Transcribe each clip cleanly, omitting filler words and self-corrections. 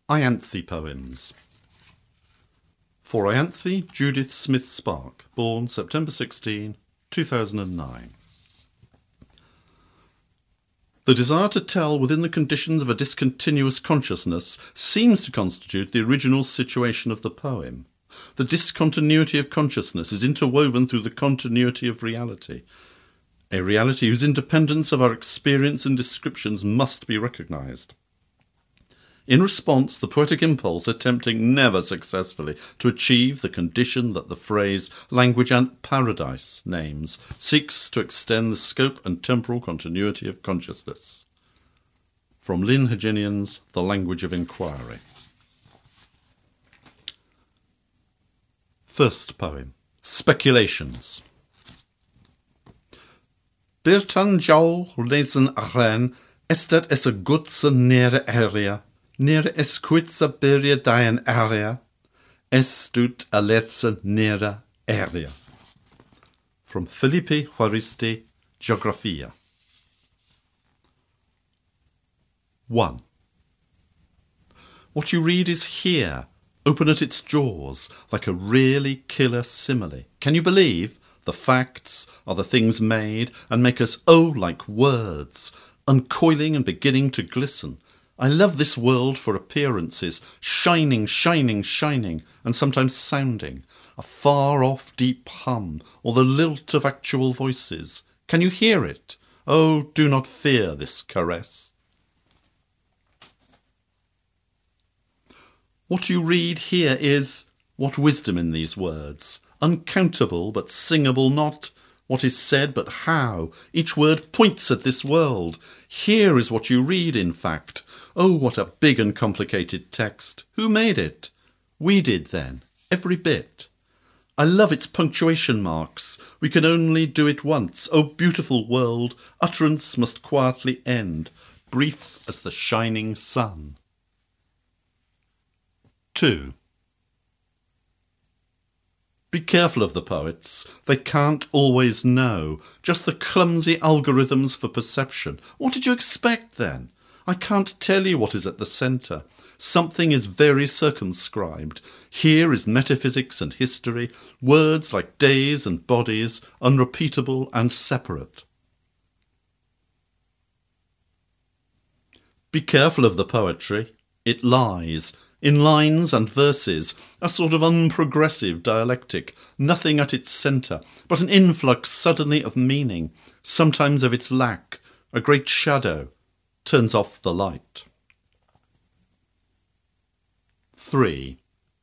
Ianthe Poems. For Ianthe Judith Smith Spark, born September 16, 2009. The desire to tell within the conditions of a discontinuous consciousness seems to constitute the original situation of the poem. The discontinuity of consciousness is interwoven through the continuity of reality, a reality whose independence of our experience and descriptions must be recognised. In response, the poetic impulse, attempting never successfully to achieve the condition that the phrase language and paradise names, seeks to extend the scope and temporal continuity of consciousness. From Lynn Heginian's The Language of Inquiry. First poem, Speculations. Birtan jaul lesen aren, estet es a gutsa nere area, nere es quitsa biria dian area, estut a letsa nere area. From Felipe Juaristi, Geographia. 1. What you read is here, open at its jaws, like a really killer simile. Can you believe? The facts are the things made and make us, like words, uncoiling and beginning to glisten. I love this world for appearances, shining, shining, shining, and sometimes sounding, a far-off deep hum, or the lilt of actual voices. Can you hear it? Oh, do not fear this caress. What you read here is, what wisdom in these words, uncountable but singable not, what is said but how, each word points at this world. Here is what you read, in fact. Oh, what a big and complicated text. Who made it? We did then, every bit. I love its punctuation marks. We can only do it once. Oh, beautiful world, utterance must quietly end, brief as the shining sun. 2. Be careful of the poets. They can't always know. Just the clumsy algorithms for perception. What did you expect then? I can't tell you what is at the centre. Something is very circumscribed. Here is metaphysics and history, words like days and bodies, unrepeatable and separate. Be careful of the poetry. It lies. In lines and verses, a sort of unprogressive dialectic, nothing at its centre, but an influx suddenly of meaning, sometimes of its lack, a great shadow, turns off the light. 3.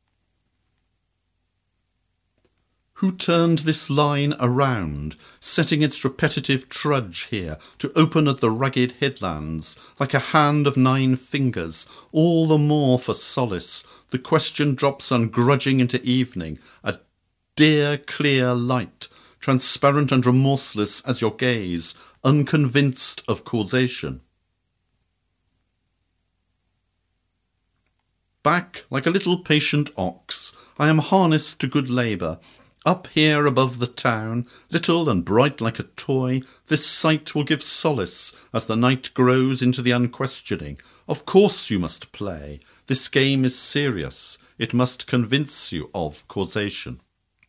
Who turned this line around, setting its repetitive trudge here to open at the rugged headlands, like a hand of 9 fingers, all the more for solace? The question drops ungrudging into evening, a dear clear light, transparent and remorseless as your gaze, unconvinced of causation. Back like a little patient ox, I am harnessed to good labour. Up here above the town, little and bright like a toy, this sight will give solace as the night grows into the unquestioning. Of course you must play. This game is serious. It must convince you of causation.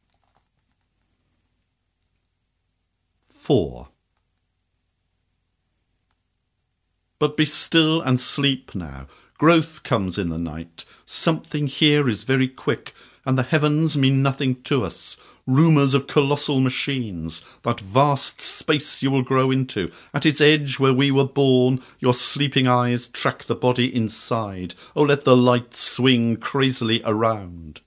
4. But be still and sleep now. Growth comes in the night. Something here is very quick, and the heavens mean nothing to us. Rumours of colossal machines, that vast space you will grow into. At its edge where we were born, your sleeping eyes track the body inside. Oh, let the light swing crazily around.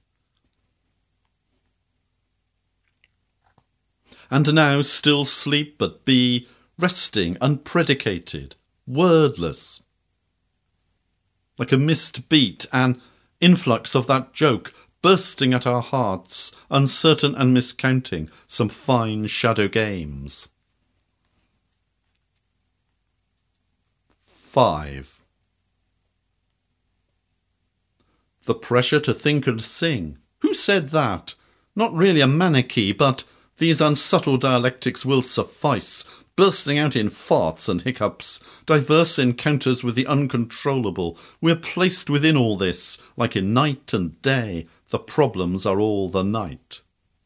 And now still sleep, but be resting, unpredicated, wordless. Like a missed beat, an influx of that joke, bursting at our hearts, uncertain and miscounting some fine shadow games. 5. The pressure to think and sing. Who said that? Not really a manichae, but these unsubtle dialectics will suffice. bursting out in farts and hiccups, diverse encounters with the uncontrollable. We're placed within all this, like in night and day. The problems are all the night.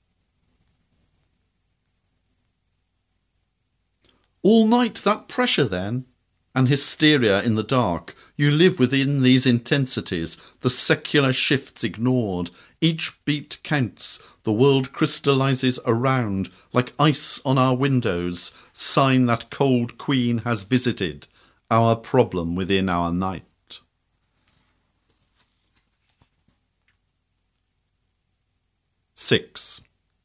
All night that pressure then, and hysteria in the dark. You live within these intensities, the secular shifts ignored. Each beat counts, the world crystallizes around, like ice on our windows, sign that cold queen has visited, our problem within our night. Six.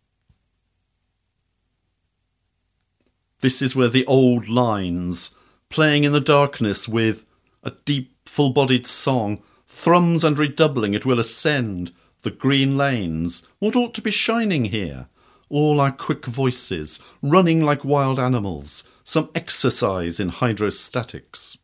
This is where the old lines, playing in the darkness with a deep, full-bodied song, thrums and redoubling it will ascend the green lanes. What ought to be shining here? All our quick voices, running like wild animals, some exercise in hydrostatics.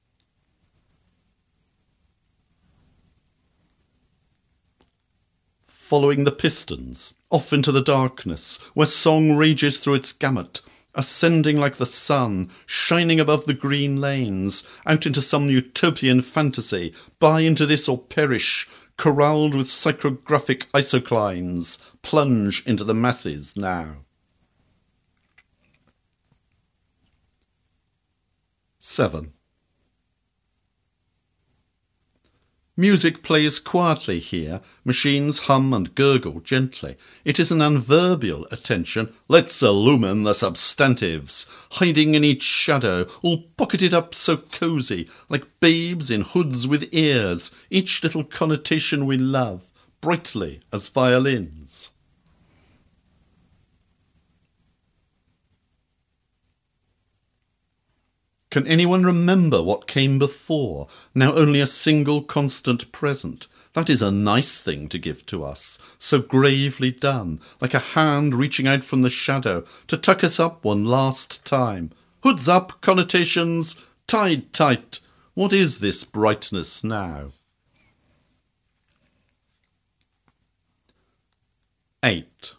Following the pistons, off into the darkness, where song rages through its gamut, ascending like the sun, shining above the green lanes, out into some utopian fantasy, buy into this or perish, corralled with psychographic isoclines, plunge into the masses now. 7. Music plays quietly here, machines hum and gurgle gently. It is an adverbial attention. Let's illumine the substantives, hiding in each shadow, all pocketed up so cosy, like babes in hoods with ears, each little connotation we love, brightly as violins. Can anyone remember what came before? Now only a single constant present. That is a nice thing to give to us, so gravely done, like a hand reaching out from the shadow to tuck us up one last time. Hoods up, connotations, tied tight. What is this brightness now? 8.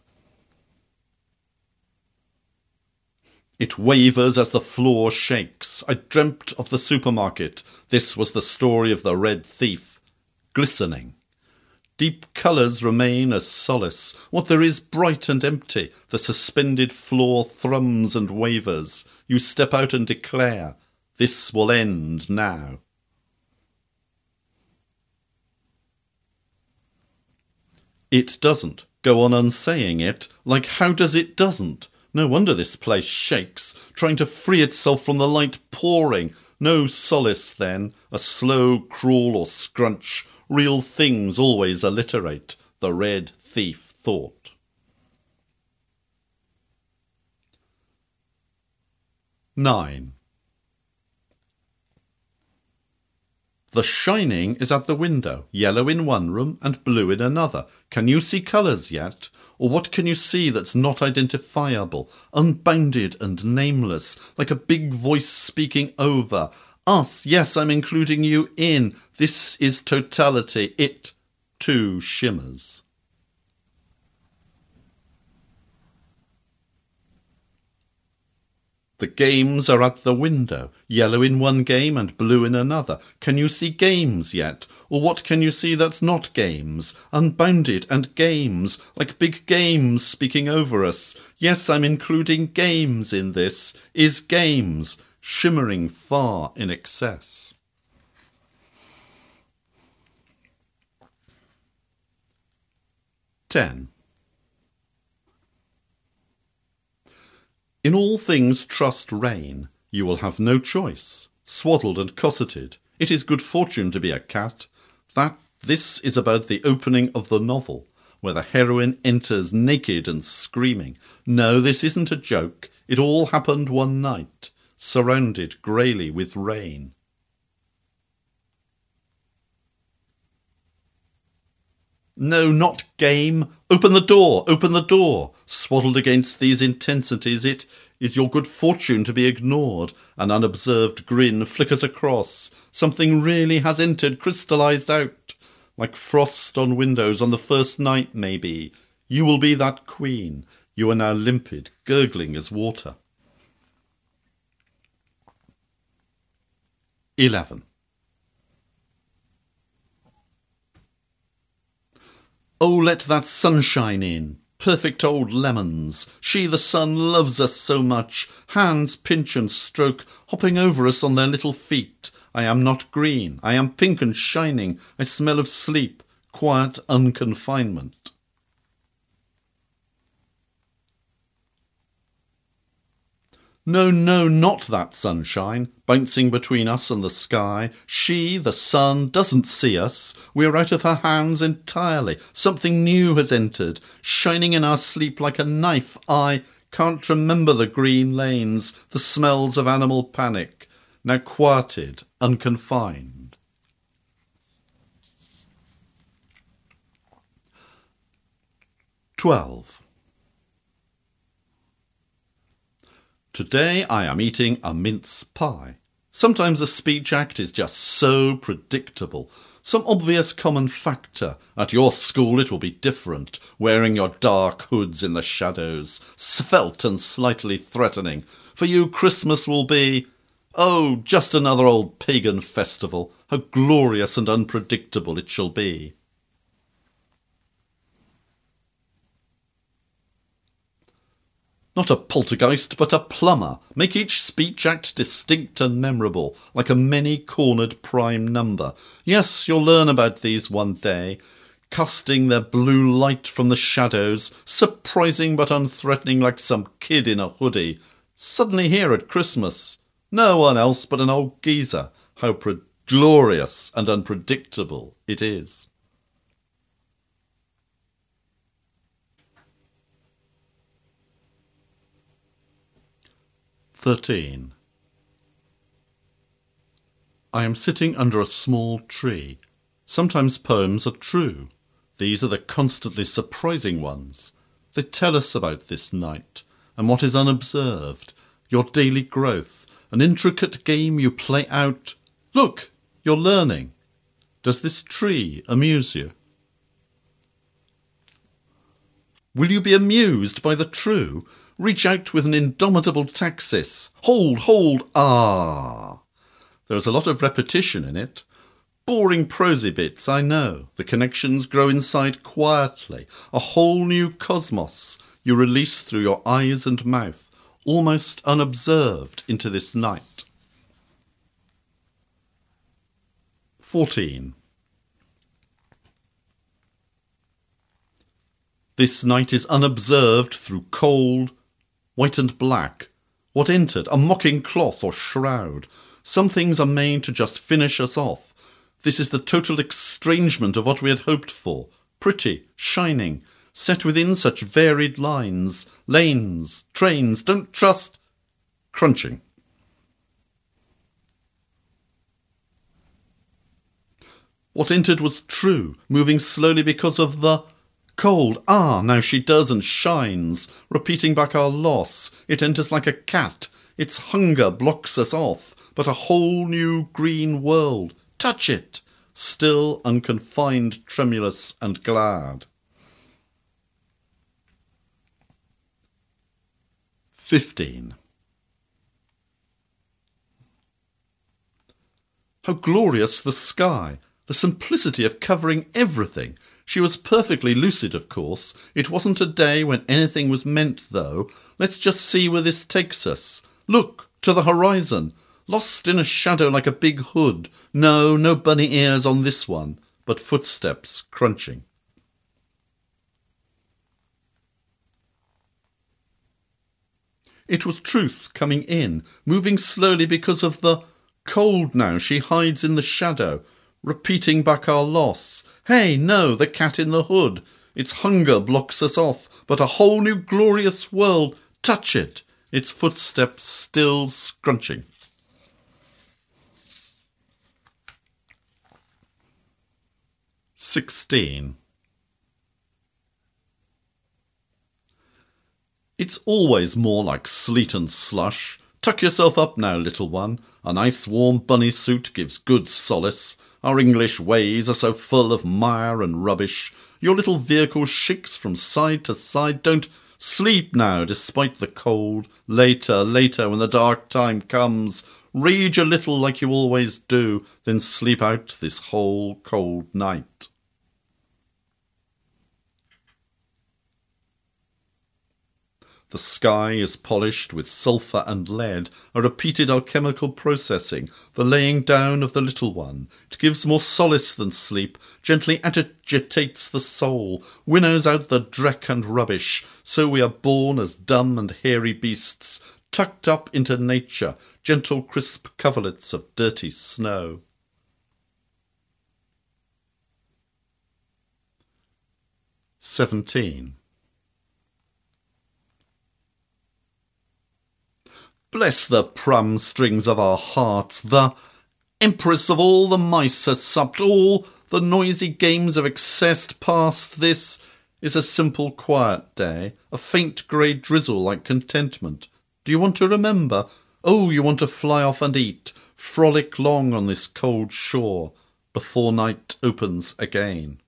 It wavers as the floor shakes. I dreamt of the supermarket. This was the story of the red thief. Glistening. Deep colours remain as solace. What there is bright and empty. The suspended floor thrums and wavers. You step out and declare, this will end now. It doesn't. Go on unsaying it. Like how does it doesn't? No wonder this place shakes, trying to free itself from the light pouring. No solace then, a slow crawl or scrunch. Real things always alliterate, the red thief thought. 9. The shining is at the window, yellow in one room and blue in another. Can you see colours yet? Or what can you see that's not identifiable, unbounded and nameless, like a big voice speaking over? Us, yes, I'm including you in. This is totality. It, too, shimmers. The games are at the window, yellow in one game and blue in another. Can you see games yet? Or what can you see that's not games? Unbounded and games, like big games speaking over us. Yes, I'm including games in this. Is games, shimmering far in excess. 10. In all things trust rain. You will have no choice. Swaddled and cosseted. It is good fortune to be a cat. This is about the opening of the novel, where the heroine enters naked and screaming. No, this isn't a joke. It all happened one night, surrounded greyly with rain. No, not game. Open the door, open the door. Swaddled against these intensities, it is your good fortune to be ignored. An unobserved grin flickers across. Something really has entered, crystallized out. Like frost on windows on the first night, maybe. You will be that queen. You are now limpid, gurgling as water. 11. Oh, let that sunshine in, perfect old lemons. She, the sun, loves us so much. Hands pinch and stroke, hopping over us on their little feet. I am not green, I am pink and shining. I smell of sleep, quiet unconfinement. No, no, not that sunshine, bouncing between us and the sky. She, the sun, doesn't see us. We are out of her hands entirely. Something new has entered, shining in our sleep like a knife. I can't remember the green lanes, the smells of animal panic, now quieted, unconfined. "12. Today I am eating a mince pie. Sometimes a speech act is just so predictable. Some obvious common factor. At your school it will be different, wearing your dark hoods in the shadows, svelte and slightly threatening. For you Christmas will be, oh, just another old pagan festival. How glorious and unpredictable it shall be." Not a poltergeist, but a plumber. Make each speech act distinct and memorable, like a many-cornered prime number. Yes, you'll learn about these one day, casting their blue light from the shadows, surprising but unthreatening like some kid in a hoodie. Suddenly here at Christmas. No one else but an old geezer. How glorious and unpredictable it is. "13. I am sitting under a small tree. Sometimes poems are true. These are the constantly surprising ones. They tell us about this night, and what is unobserved, your daily growth, an intricate game you play out. Look, you're learning. Does this tree amuse you? Will you be amused by the true? Reach out with an indomitable taxis. Hold, ah! There is a lot of repetition in it. Boring prosy bits, I know. The connections grow inside quietly. A whole new cosmos you release through your eyes and mouth, almost unobserved into this night. 14. This night is unobserved through cold, white and black. What entered? A mocking cloth or shroud. Some things are made to just finish us off. This is the total estrangement of what we had hoped for. Pretty, shining, set within such varied lines. Lanes, trains, don't trust. Crunching. What entered was true, moving slowly because of the cold. Ah, now she does and shines, repeating back our loss. It enters like a cat. Its hunger blocks us off, but a whole new green world. Touch it. Still, unconfined, tremulous and glad. 15. How glorious the sky! The simplicity of covering everything. She was perfectly lucid, of course. It wasn't a day when anything was meant, though. Let's just see where this takes us. Look, to the horizon. Lost in a shadow like a big hood. No bunny ears on this one, but footsteps crunching. It was truth coming in, moving slowly because of the cold now. She hides in the shadow, repeating back our loss. Hey, no, the cat in the hood. Its hunger blocks us off, but a whole new glorious world. Touch it. Its footsteps still scrunching. 16. It's always more like sleet and slush. Tuck yourself up now, little one. A nice warm bunny suit gives good solace. Our English ways are so full of mire and rubbish. Your little vehicle shakes from side to side. Don't sleep now, despite the cold. Later, when the dark time comes, rage a little like you always do, then sleep out this whole cold night. The sky is polished with sulphur and lead, a repeated alchemical processing, the laying down of the little one. It gives more solace than sleep, gently agitates the soul, winnows out the dreck and rubbish. So we are born as dumb and hairy beasts, tucked up into nature, gentle crisp coverlets of dirty snow. (17) Bless the pram strings of our hearts, the empress of all the mice has supped, all the noisy games of excess past. This is a simple quiet day, a faint grey drizzle like contentment. Do you want to remember? Oh, you want to fly off and eat, frolic long on this cold shore, before night opens again.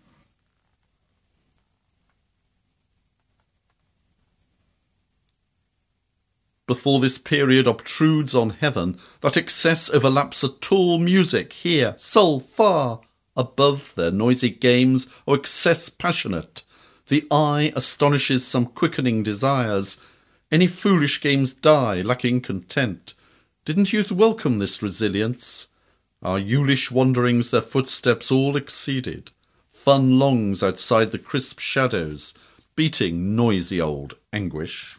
Before this period obtrudes on heaven, that excess overlaps a tall music here, so far above their noisy games, or excess passionate. The eye astonishes some quickening desires. Any foolish games die, lacking content. Didn't youth welcome this resilience? Our youlish wanderings their footsteps all exceeded. Fun longs outside the crisp shadows, beating noisy old anguish.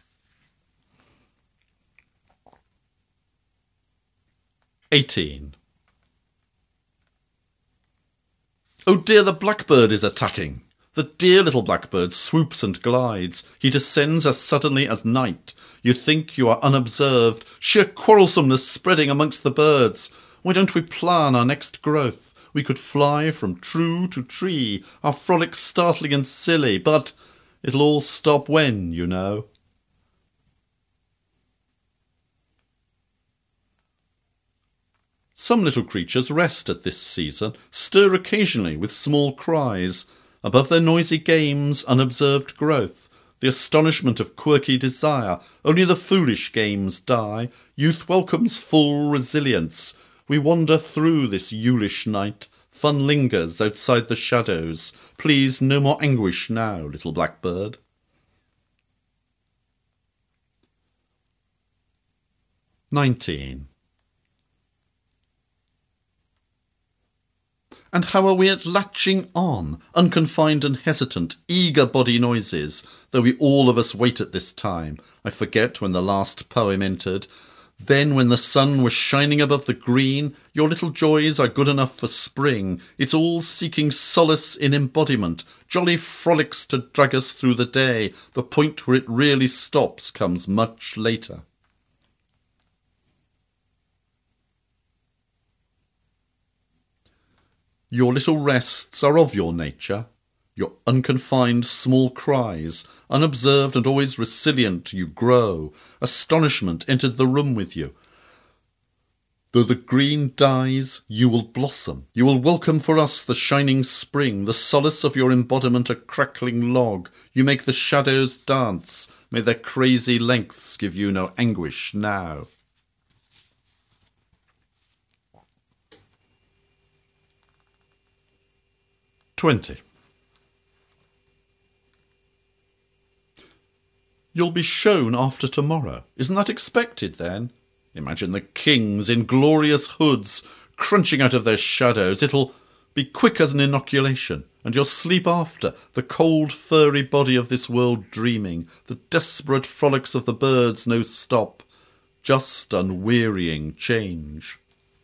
18. Oh dear, the blackbird is attacking. The dear little blackbird swoops and glides. He descends as suddenly as night. You think you are unobserved, sheer quarrelsomeness spreading amongst the birds. Why don't we plan our next growth? We could fly from tree to tree, our frolic startling and silly, but it'll all stop when, you know. Some little creatures rest at this season, stir occasionally with small cries. Above their noisy games, unobserved growth, the astonishment of quirky desire, only the foolish games die. Youth welcomes full resilience. We wander through this youlish night. Fun lingers outside the shadows. Please, no more anguish now, little blackbird. 19. And how are we at latching on, unconfined and hesitant, eager body noises, though we all of us wait at this time. I forget when the last poem entered. Then when the sun was shining above the green, your little joys are good enough for spring. It's all seeking solace in embodiment, jolly frolics to drag us through the day. The point where it really stops comes much later. Your little rests are of your nature, your unconfined small cries, unobserved and always resilient you grow. Astonishment entered the room with you. Though the green dies, you will blossom. You will welcome for us the shining spring, the solace of your embodiment a crackling log. You make the shadows dance. May their crazy lengths give you no anguish now. 20. You'll be shown after tomorrow. Isn't that expected then? Imagine the kings in glorious hoods, crunching out of their shadows. It'll be quick as an inoculation, and you'll sleep after, the cold furry body of this world dreaming, the desperate frolics of the birds no stop, just unwearying change.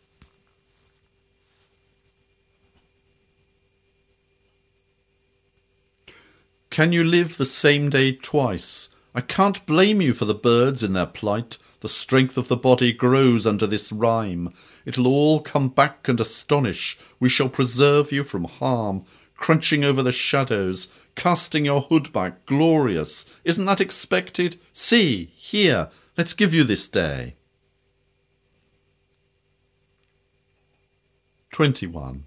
Can you live the same day twice? I can't blame you for the birds in their plight. The strength of the body grows under this rhyme. It'll all come back and astonish. We shall preserve you from harm, crunching over the shadows, casting your hood back, glorious. Isn't that expected? See, here, let's give you this day. 21.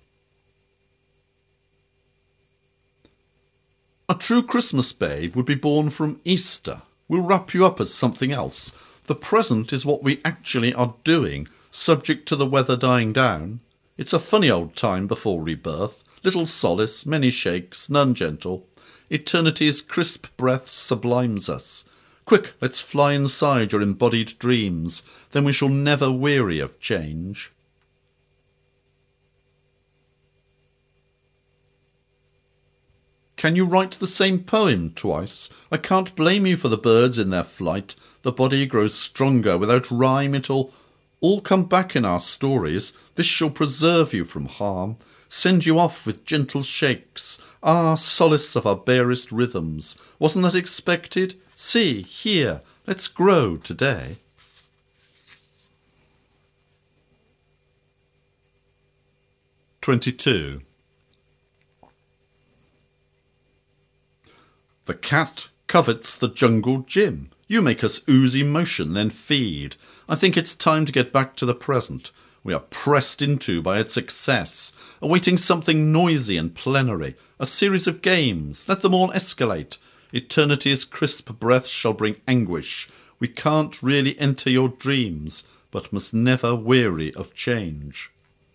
A true Christmas babe would be born from Easter. We'll wrap you up as something else. The present is what we actually are doing. subject to the weather dying down. It's a funny old time before rebirth, little solace, many shakes, none gentle. Eternity's crisp breath sublimes us. Quick, let's fly inside your embodied dreams, then we shall never weary of change. Can you write the same poem twice? I can't blame you for the birds in their flight. The body grows stronger. Without rhyme it'll all come back in our stories. This shall preserve you from harm. Send you off with gentle shakes. Ah, solace of our barest rhythms. Wasn't that expected? See, here, let's grow today. (22) The cat covets the jungle gym. You make us ooze emotion, then feed. I think it's time to get back to the present. We are pressed into by its excess, awaiting something noisy and plenary, a series of games. Let them all escalate. Eternity's crisp breath shall bring anguish. We can't really enter your dreams, but must never weary of change.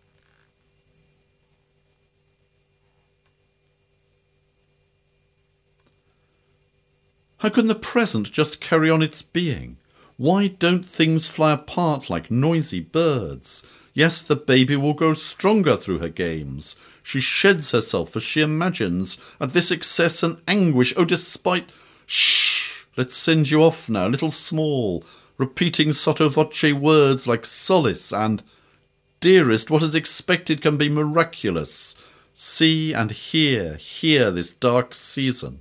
How can the present just carry on its being? Why don't things fly apart like noisy birds? Yes, the baby will grow stronger through her games. She sheds herself as she imagines, at this excess and anguish. Oh, despite... Shh! Let's send you off now, little small, repeating sotto voce words like solace and... Dearest, what is expected can be miraculous. See and hear this dark season.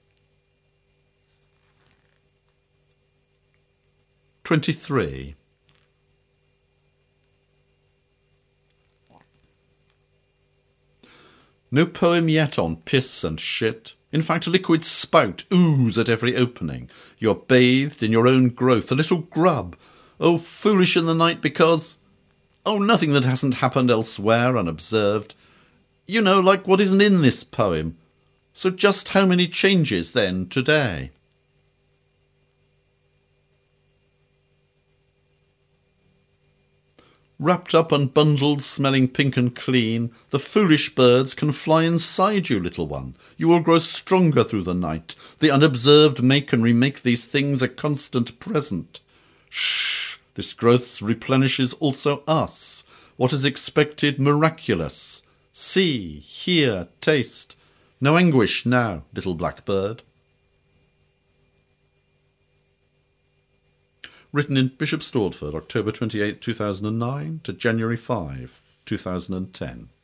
23. No poem yet on piss and shit. In fact, liquid spout, ooze at every opening. You're bathed in your own growth, a little grub. Oh, foolish in the night because... Oh, nothing that hasn't happened elsewhere unobserved. You know, like what isn't in this poem. So just how many changes, then, today? Wrapped up and bundled, smelling pink and clean, the foolish birds can fly inside you, little one. You will grow stronger through the night. The unobserved make and remake these things a constant present. Shh! This growth replenishes also us. What is expected miraculous. See, hear, taste. No anguish now, little blackbird. Written in Bishop Stortford, October 28, 2009 to January 5, 2010.